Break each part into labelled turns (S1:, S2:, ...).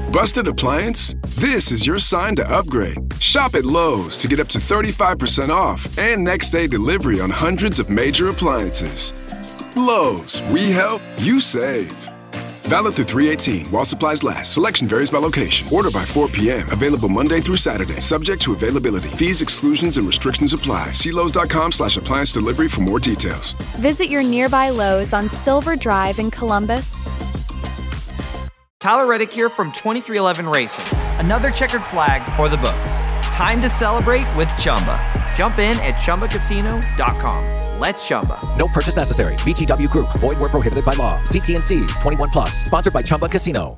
S1: Busted appliance? This is your sign to upgrade. Shop at Lowe's to get up to 35% off and next day delivery on hundreds of major appliances. Lowe's, we help, you save. Valid through 3/18 while supplies last. Selection varies by location. Order by 4 p.m. Available Monday through Saturday. Subject to availability. Fees, exclusions, and restrictions apply. See Lowe's.com/appliance delivery for more details.
S2: Visit your nearby Lowe's on Silver Drive in Columbus.
S3: Tyler Reddick here from 2311 Racing. Another checkered flag for the books. Time to celebrate with Chumba. Jump in at ChumbaCasino.com. Let's Chumba.
S4: No purchase necessary. VGW Group. Void where prohibited by law. See T&Cs. 21 plus. Sponsored by Chumba Casino.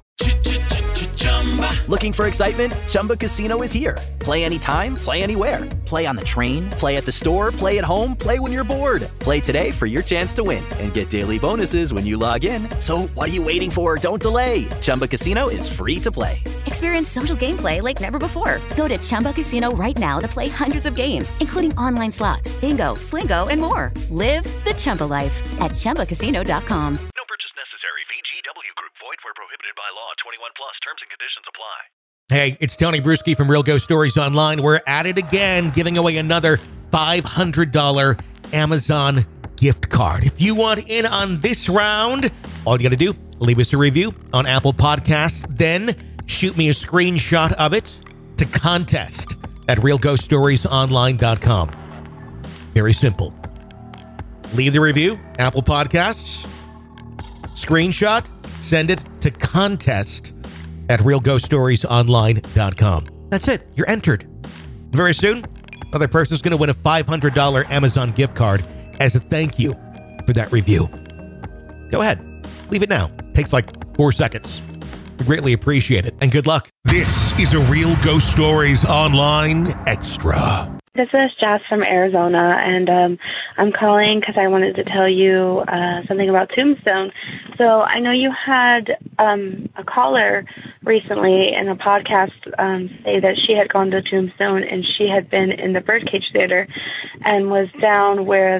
S5: Looking for excitement? Chumba Casino is here. Play anytime, play anywhere. Play on the train, play at the store, play at home, play when you're bored. Play today for your chance to win and get daily bonuses when you log in. So what are you waiting for? Don't delay. Chumba Casino is free to play.
S6: Experience social gameplay like never before. Go to Chumba Casino right now to play hundreds of games, including online slots, bingo, Slingo, and more. Live the Chumba life at ChumbaCasino.com.
S7: No purchase necessary. VGW Group. Void where prohibited by law. 21 plus. Terms and conditions apply.
S8: Hey, it's Tony Bruschi from Real Ghost Stories Online. We're at it again, giving away another $500 Amazon gift card. If you want in on this round, all you got to do, leave us a review on Apple Podcasts, then shoot me a screenshot of it to contest at realghoststoriesonline.com. Very simple. Leave the review, Apple Podcasts, screenshot, send it to contest at realghoststoriesonline.com. That's it. You're entered. Very soon, another person's going to win a $500 Amazon gift card as a thank you for that review. Go ahead. Leave it now. Takes like 4 seconds. We greatly appreciate it. And good luck.
S9: This is a Real Ghost Stories Online Extra.
S10: This is Jess from Arizona, and I'm calling because I wanted to tell you something about Tombstone. So I know you had a caller recently in a podcast say that she had gone to Tombstone and she had been in the Birdcage Theater and was down where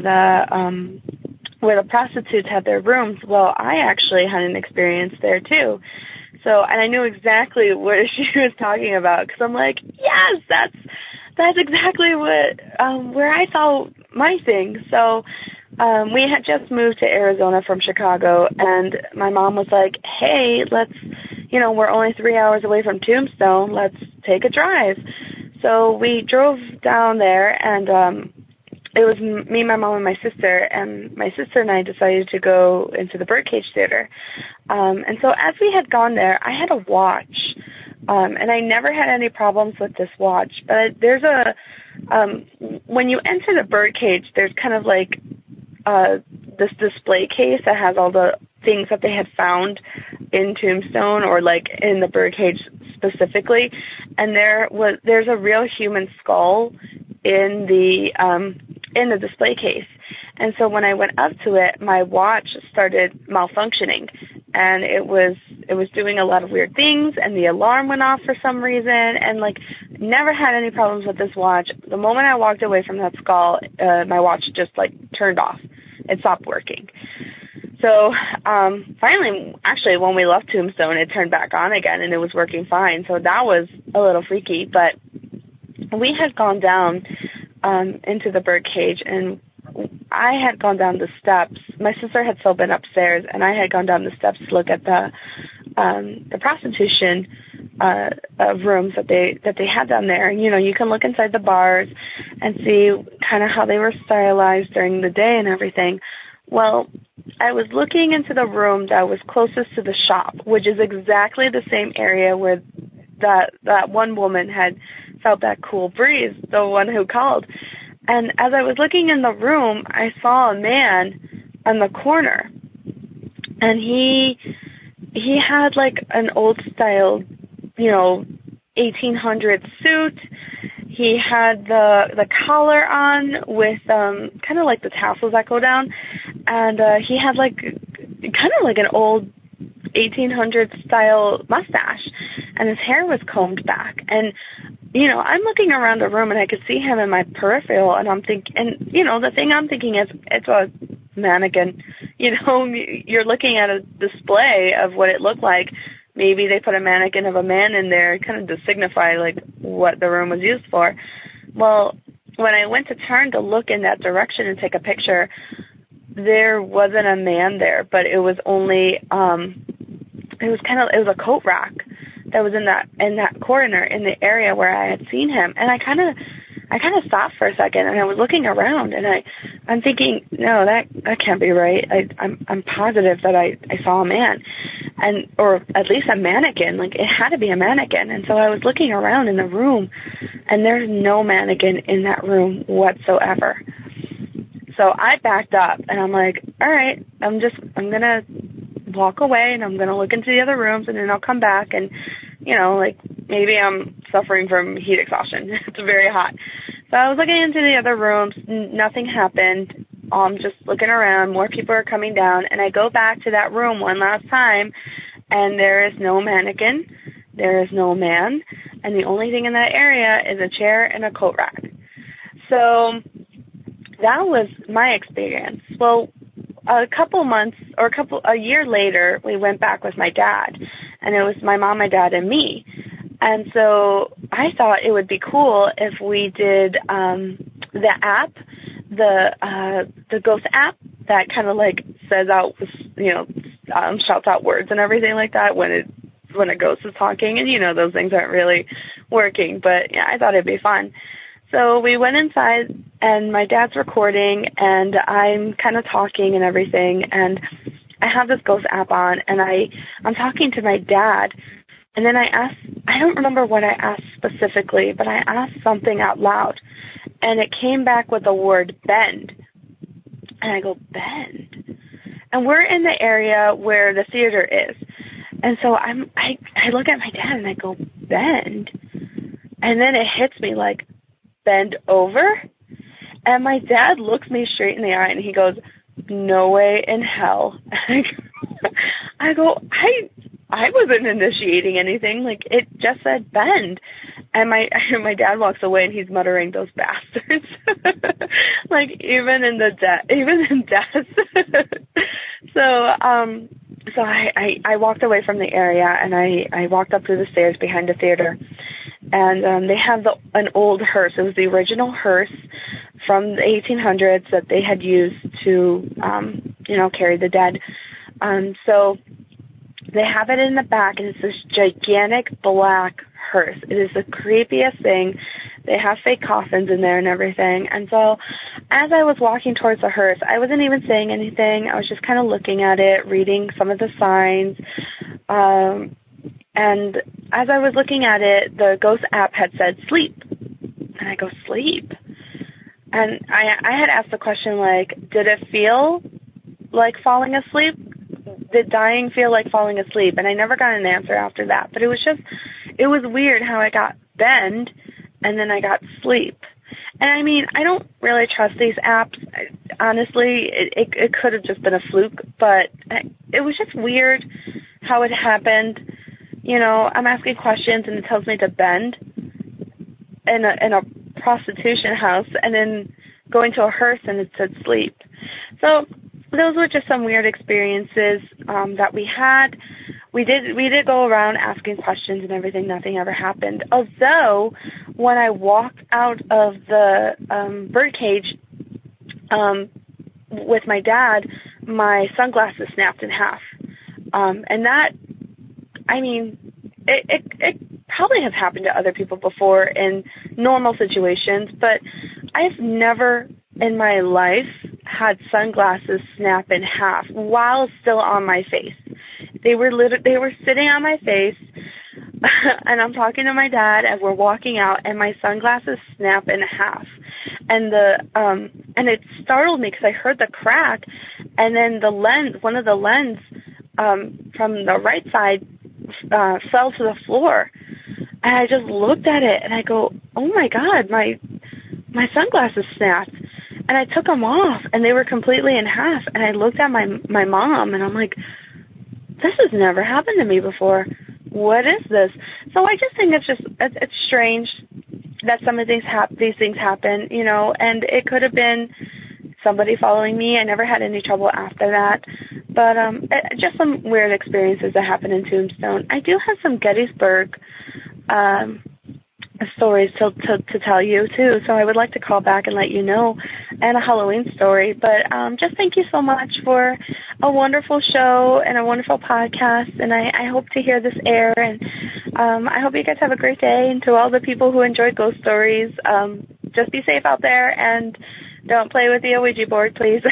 S10: the prostitutes had their rooms. Well, I actually had an experience there too. So, and I knew exactly what she was talking about because I'm like, yes, that's exactly what where I saw my thing. So we had just moved to Arizona from Chicago, and my mom was like, hey, we're only 3 hours away from Tombstone. Let's take a drive. So we drove down there, and it was me, my mom, and my sister. And my sister and I decided to go into the Birdcage Theater. And so as we had gone there, I had a watch. And I never had any problems with this watch, but there's when you enter the Birdcage, there's kind of like this display case that has all the things that they had found in Tombstone or like in the Birdcage specifically, and there's a real human skull in the display case. And so when I went up to it, my watch started malfunctioning, and it was doing a lot of weird things, and the alarm went off for some reason, and like never had any problems with this watch. The moment I walked away from that skull, my watch just like turned off. It stopped working. So finally, actually, when we left Tombstone, it turned back on again, and it was working fine. So that was a little freaky, but we had gone down into the Birdcage, and I had gone down the steps. My sister had still been upstairs, and I had gone down the steps to look at the prostitution rooms that they had down there. And, you can look inside the bars and see kind of how they were stylized during the day and everything. Well, I was looking into the room that was closest to the shop, which is exactly the same area where that one woman had felt that cool breeze, the one who called. And as I was looking in the room, I saw a man on the corner, and he had like an old style, 1800s suit. He had the collar on with kind of like the tassels that go down, and he had like kind of like an old 1800s style mustache, and his hair was combed back. And I'm looking around the room, and I could see him in my peripheral, and I'm thinking, and the thing I'm thinking is, it's a mannequin. You're looking at a display of what it looked like. maybe they put a mannequin of a man in there kind of to signify like what the room was used for. Well, when I went to turn to look in that direction and take a picture, there wasn't a man there, but it was only it was a coat rack that was in that corner in the area where I had seen him. And I kind of stopped for a second, and I was looking around, and I'm thinking, no, that can't be right. I'm positive that I saw a man, or at least a mannequin. Like, it had to be a mannequin. And so I was looking around in the room, and there's no mannequin in that room whatsoever. So I backed up, and I'm like, all right, I'm gonna walk away, and I'm gonna look into the other rooms, and then I'll come back, and like maybe I'm suffering from heat exhaustion. It's very hot. So I was looking into the other rooms. Nothing happened. Just looking around. More people are coming down. And I go back to that room one last time, and there is no mannequin. There is no man. And the only thing in that area is a chair and a coat rack. So that was my experience. Well, a year later, we went back with my dad, and it was my mom, my dad, and me. And so I thought it would be cool if we did the app, the ghost app that kind of like says out, shouts out words and everything like that when a ghost is talking, and those things aren't really working. But yeah, I thought it'd be fun. So we went inside, and my dad's recording, and I'm kind of talking and everything, and I have this ghost app on, and I'm talking to my dad, and then I don't remember what I asked specifically, but I asked something out loud, and it came back with the word bend, and I go, bend? And we're in the area where the theater is, and so I look at my dad, and I go, bend? And then it hits me like, bend over? And my dad looks me straight in the eye, and he goes, no way in hell. I go, I wasn't initiating anything. Like, it just said bend. And my dad walks away, and he's muttering, those bastards. Like, even in death. So I walked away from the area, and I walked up through the stairs behind the theater, and they have an old hearse. It was the original hearse from the 1800s that they had used to, carry the dead. So they have it in the back, and it's this gigantic black hearse. It is the creepiest thing. They have fake coffins in there and everything. And so as I was walking towards the hearse, I wasn't even saying anything. I was just kind of looking at it, reading some of the signs. And as I was looking at it, the ghost app had said sleep. And I go, sleep? And I had asked the question, like, did it feel like falling asleep? Did dying feel like falling asleep? And I never got an answer after that. But it was weird how I got bend and then I got sleep. And I mean, I don't really trust these apps. Honestly, it could have just been a fluke, but it was just weird how it happened. I'm asking questions and it tells me to bend in a prostitution house, and then going to a hearse and it said sleep. So those were just some weird experiences that we had. We did go around asking questions and everything. Nothing ever happened. Although when I walked out of the birdcage with my dad, my sunglasses snapped in half. And that, I mean, it probably has happened to other people before in normal situations, but I've never in my life had sunglasses snap in half while still on my face. They were sitting on my face, and I'm talking to my dad, and we're walking out, and my sunglasses snap in half, and it startled me because I heard the crack, and then one of the lens from the right side fell to the floor, and I just looked at it, and I go, oh my God, my sunglasses snapped. And I took them off, and they were completely in half. And I looked at my mom, and I'm like, this has never happened to me before. What is this? So I just think it's strange that some of these things happen, and it could have been somebody following me. I never had any trouble after that. But just some weird experiences that happened in Tombstone. I do have some Gettysburg stories to tell you, too, so I would like to call back and let you know, and a Halloween story. But just thank you so much for a wonderful show and a wonderful podcast, and I hope to hear this air, and I hope you guys have a great day, and to all the people who enjoy ghost stories, just be safe out there, and don't play with the Ouija board, please.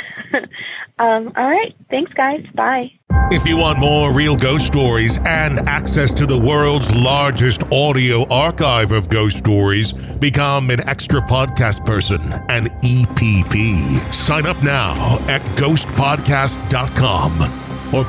S10: All right, thanks, guys. Bye.
S9: If you want more real ghost stories and access to the world's largest audio archive of ghost stories, become an extra podcast person, an EPP. Sign up now at ghostpodcast.com or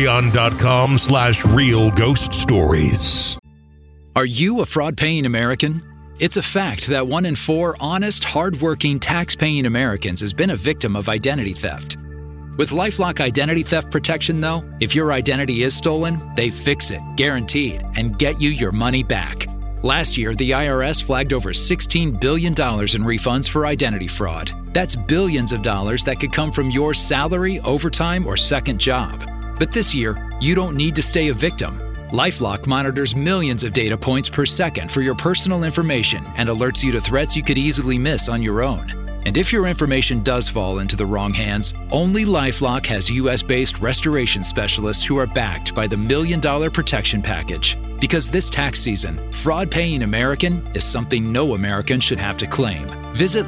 S9: patreon.com/real ghost stories.
S11: Are you a fraud-paying American? It's a fact that 1 in 4 honest, hard-working, tax-paying Americans has been a victim of identity theft. With LifeLock Identity Theft Protection, though, if your identity is stolen, they fix it, guaranteed, and get you your money back. Last year, the IRS flagged over $16 billion in refunds for identity fraud. That's billions of dollars that could come from your salary, overtime, or second job. But this year, you don't need to stay a victim. LifeLock monitors millions of data points per second for your personal information and alerts you to threats you could easily miss on your own. And if your information does fall into the wrong hands, only LifeLock has U.S.-based restoration specialists who are backed by the $1 Million Protection Package. Because this tax season, fraud-paying American is something no American should have to claim. Visit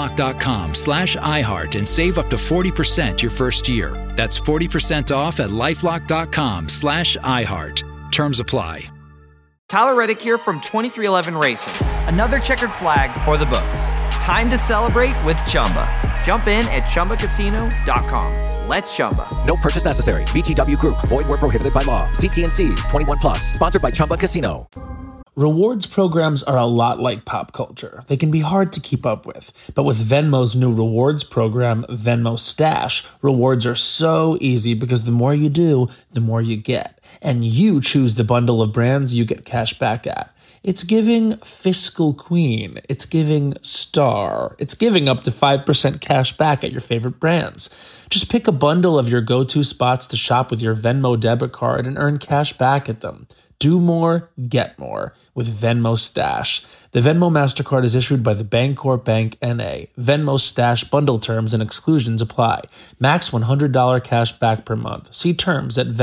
S11: LifeLock.com/iHeart and save up to 40% your first year. That's 40% off at LifeLock.com/iHeart. Terms apply.
S3: Tyler Reddick here from 2311 Racing. Another checkered flag for the books. Time to celebrate with Chumba. Jump in at ChumbaCasino.com. Let's Chumba.
S4: No purchase necessary. VGW Group. Void where prohibited by law. See T&Cs. 21 plus. Sponsored by Chumba Casino.
S12: Rewards programs are a lot like pop culture. They can be hard to keep up with. But with Venmo's new rewards program, Venmo Stash, rewards are so easy because the more you do, the more you get. And you choose the bundle of brands you get cash back at. It's giving Fiscal Queen. It's giving Star. It's giving up to 5% cash back at your favorite brands. Just pick a bundle of your go-to spots to shop with your Venmo debit card and earn cash back at them. Do more, get more with Venmo Stash. The Venmo MasterCard is issued by the Bancorp Bank N.A. Venmo Stash bundle terms and exclusions apply. Max $100 cash back per month. See terms at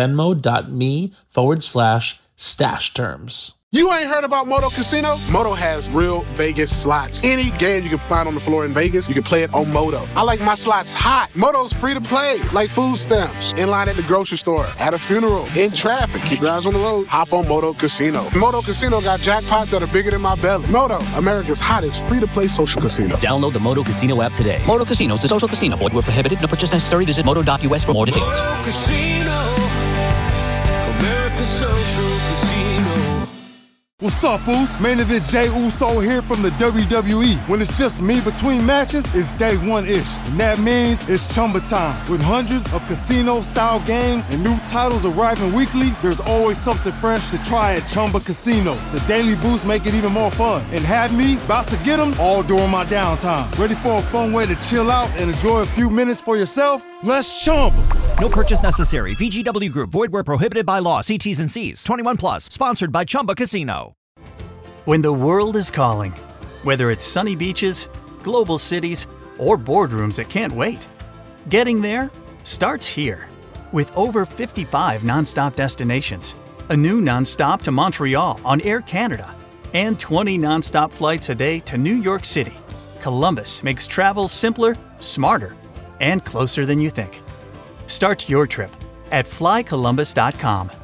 S12: venmo.me/stash terms.
S13: You ain't heard about Moto Casino? Moto has real Vegas slots. Any game you can find on the floor in Vegas, you can play it on Moto. I like my slots hot. Moto's free to play, like food stamps, in line at the grocery store, at a funeral, in traffic. Keep your eyes on the road. Hop on Moto Casino. Moto Casino got jackpots that are bigger than my belly. Moto, America's hottest free-to-play social casino.
S14: Download the Moto Casino app today. Moto Casino is a social casino. Void where prohibited. No purchase necessary. Visit moto.us for more details.
S15: Moto Casino, America's social casino.
S16: What's up, Foos? Main event Jey Uso here from the WWE. When it's just me between matches, it's day one-ish. And that means it's Chumba time. With hundreds of casino-style games and new titles arriving weekly, there's always something fresh to try at Chumba Casino. The daily boosts make it even more fun. And have me about to get them all during my downtime. Ready for a fun way to chill out and enjoy a few minutes for yourself? Let's Chumba.
S14: No purchase necessary. VGW Group. Void where prohibited by law. See T's and C's. 21 plus. Sponsored by Chumba Casino.
S17: When the world is calling, whether it's sunny beaches, global cities, or boardrooms that can't wait, getting there starts here. With over 55 nonstop destinations, a new nonstop to Montreal on Air Canada, and 20 nonstop flights a day to New York City, Columbus makes travel simpler, smarter, and closer than you think. Start your trip at flycolumbus.com.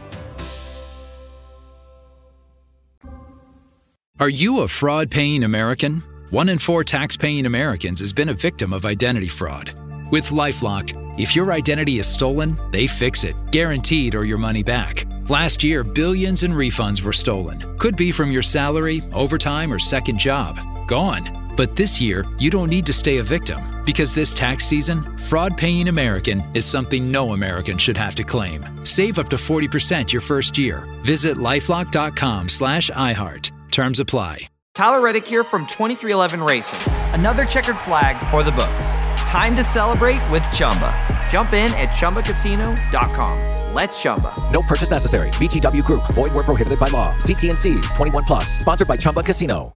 S11: Are you a fraud-paying American? 1 in 4 tax-paying Americans has been a victim of identity fraud. With LifeLock, if your identity is stolen, they fix it, guaranteed, or your money back. Last year, billions in refunds were stolen. Could be from your salary, overtime, or second job. Gone. But this year, you don't need to stay a victim. Because this tax season, fraud-paying American is something no American should have to claim. Save up to 40% your first year. Visit LifeLock.com/iHeart. Terms apply.
S3: Tyler Reddick here from 2311 Racing. Another checkered flag for the books. Time to celebrate with Chumba. Jump in at ChumbaCasino.com. Let's Chumba.
S4: No purchase necessary. VGW Group. Void where prohibited by law. See T&Cs. 21 plus. Sponsored by Chumba Casino.